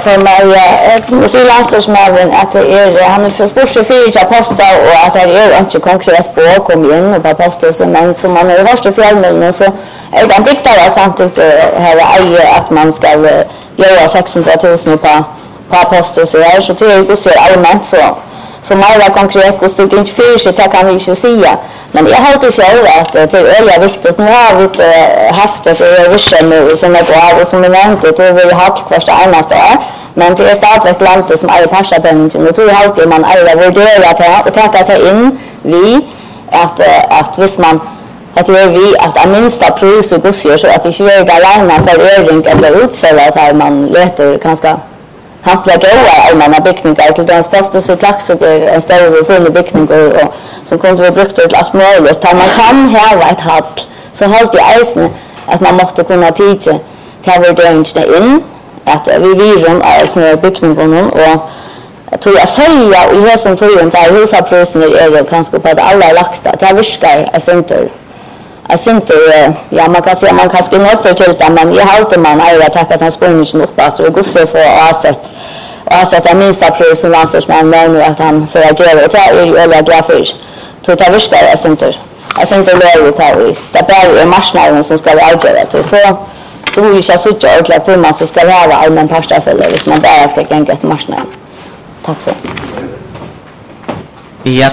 för mig så landslagsmannen att det han för sports fyra poster och att det är inte konkret på kom in och på poster som men som man har först fjällmellan så är det viktigt samtidigt här att man ska göra 600 000 på poster så här så det är ju så allmänt så mer konkret hur stort inte för sig det kan vi inte säga men jag har inte själv att det är viktigt nu har vi haft ett överskott som är bra och som är nämnt det vi har haft första enaste år men det är stadigt landet som är passapenningen och då har alltid man alla värderat det och tagit det in vi att visst man att det är vi att minsta pris och gossier så att det inte är där länge för öring eller utsälja att man letar ganska hampla goda allmänna byggningar till dans poster så klax och en större full byggningar och som kunde vi brukt till allt möjligt. Där man kan ha ett hall så har det isen att man måste kunna titta till värderingen in att vi virum är såna byggningar och jag tror jag säger och jag som tror inte att huspriserna är ganska på det allra lägsta. Det viskar jag synte ja man kan säga man kan skriva åter till det men jag håller man är att ta transporten upp att och gå så för att sätta minsta pris som landslagsman men att han för att göra det är eller glad så det viskar jag synte lär ut här det är marknaden som ska avgöra det så då är jag så tjockt på man så ska ha allmän pastafälle hvis man bara ska gänga ett marknaden. Tack för.